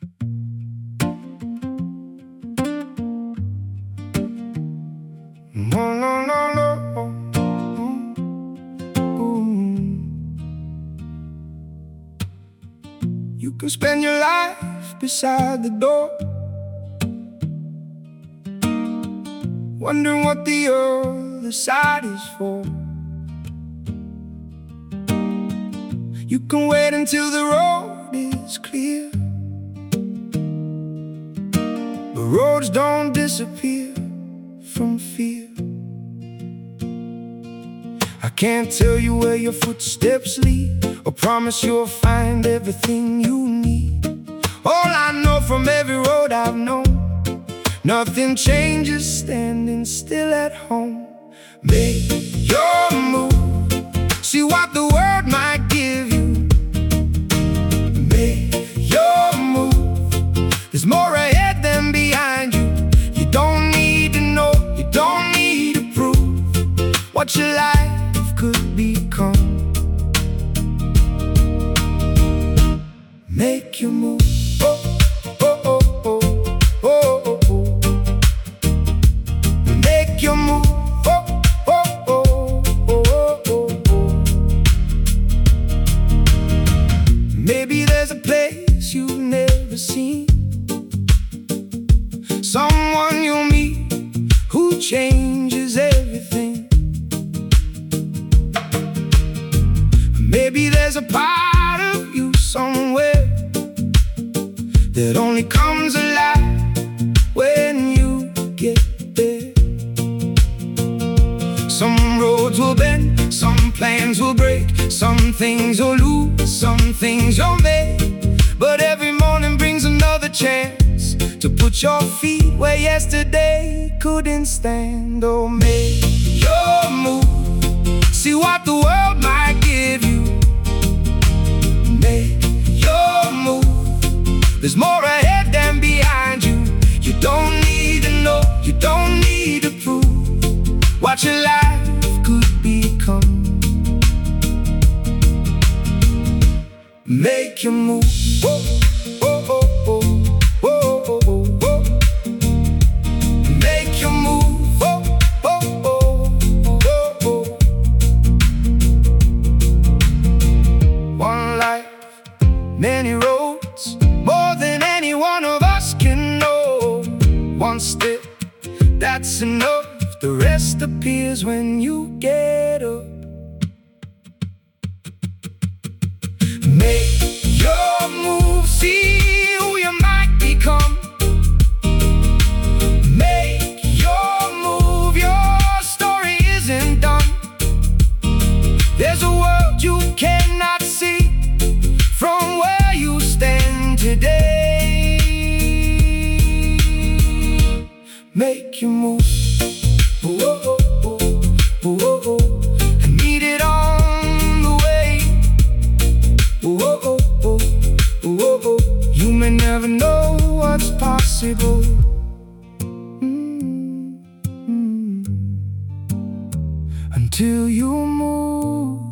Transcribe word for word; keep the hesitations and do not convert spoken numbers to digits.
No, no, no, no. Ooh. You can spend your life beside the door, wondering what the other side is for. You can wait until the road is clear, but roads don't disappear from fear. I can't tell you where your footsteps lead, or promise you'll find everything you need. All I know from every road I've known, nothing changes standing still at home. Make your move, see what the world might give you. Make your move, there's more ahead than behind you. You don't need to know, you don't need to prove what your life could become. Make your move. Oh, oh, oh, oh, oh, oh, oh. Make your move. Oh, oh, oh, oh, oh, oh. Maybe there's a place you've never seen, someone you'll meet who changes everything. Maybe there's a part of you somewhere that only comes alive when you get there. Some roads will bend, some plans will break, some things you'll lose, some things you'll make. But every morning brings another chance to put your feet where yesterday couldn't stand. Oh, make your move, see what the world might give you. Make your move, there's more ahead than behind you. You don't need to know, you don't need to prove what your life could become. Make your move. Oh, oh, oh, oh, oh, oh, oh. Make your move. Oh, oh, oh, oh, oh. One life, many roads, more than any one of us can know. One step, that's enough. The rest appears when you get up. Make your move, see who you might become. Make your move, your story isn't done. There's a world you cannot see from where you stand today. Make your move. Oh, oh, oh, oh, oh, oh. I need it on the way. Oh, oh, oh, oh, oh, oh. You may never know what's possible. Mm-hmm. Until you move.